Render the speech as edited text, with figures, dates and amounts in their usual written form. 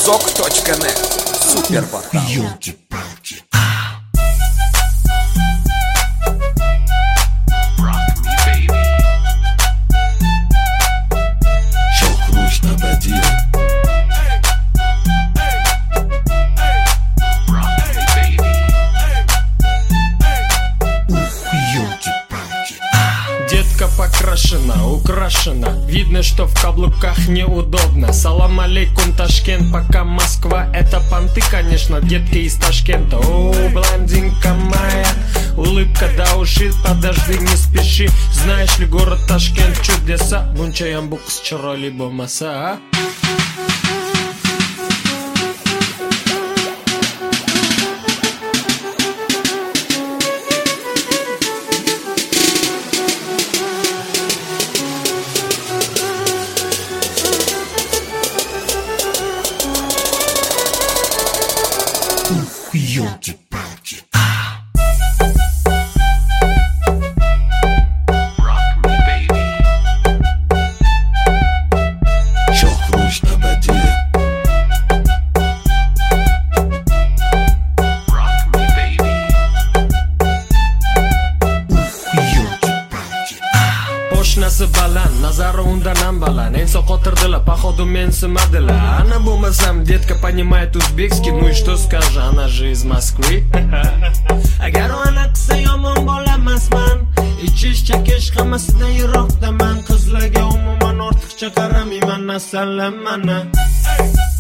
Zok.net. Super portal. Детка покрашена, украшена. Видно, что в каблуках неудобно. Салам алейкум, Ташкент, пока Москва. Это понты, конечно, детки из Ташкента. О, блондинка моя, улыбка до ушей. Подожди, не спеши. Знаешь ли, город Ташкент чудеса. Бунчаям букс чароли бомаса. Ёлки-палки. Шохруш абади. Ёлки-палки. Poshnasi baland, nazari undan ham baland. Ensa qotirdilar, походу mensimadilar. Ana bo'lmasam, detka понимает узбекский. Ну и что скажешь, она же из Моskvы. Agar ona qilsa yomon bo'lamasman. Ichish chekish hammasidan yiroqdaman. Qizlarga umuman ortiqcha qaramayman, nasallam mana.